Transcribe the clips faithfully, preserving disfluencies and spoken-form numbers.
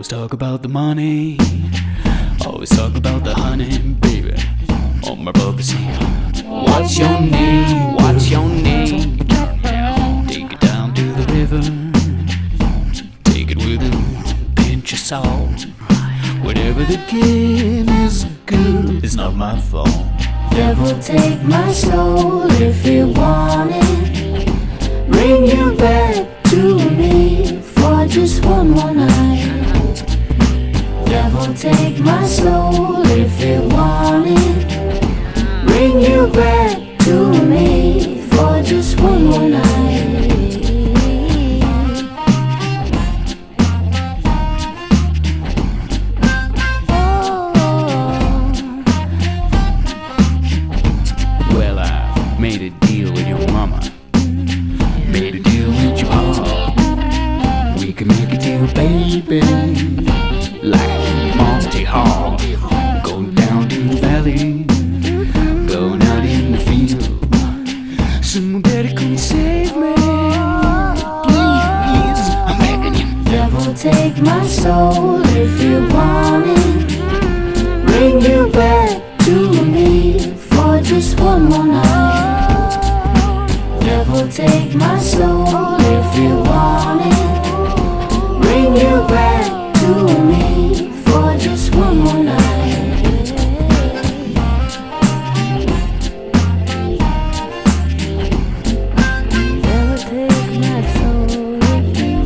Always talk about the money, always talk about the honey, baby. All my brothers here. What's your name? What's your name? Take it down to the river, take it with a pinch of salt. Whatever the game is good, it's not my fault. Devil, take my soul if you want it. Bring you back to me for just one more night. Devil, take my soul if you want it. Bring you back to me for just one more night. Well, I made a deal with your mama, made a deal with your heart. We can make a deal, baby, like Monty Hall. Going down to the valley, going out in the field. Somebody come save me, please, I'm begging you. Devil, take my soul if you want it. Bring you back to me for just one more night. Devil, take my soul if you want it. Bring you back to me for just one more night. Devil, take my soul if you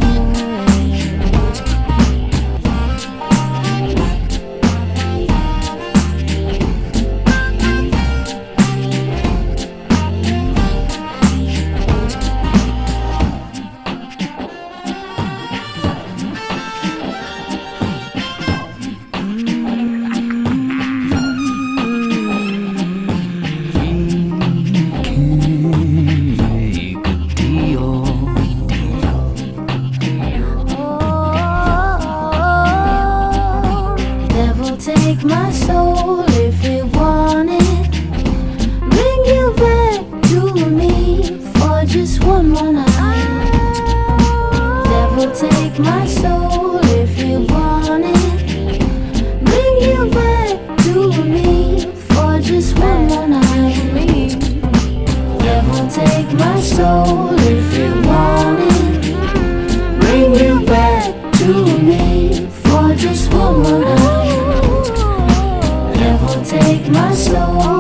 take my soul if you want it. Bring you back to me for just one more night. Devil, take my soul if you want it. Bring you back to me for just one more night. Devil, take my soul if you want it. Bring you back to me for just one more night. Devil, take my soul.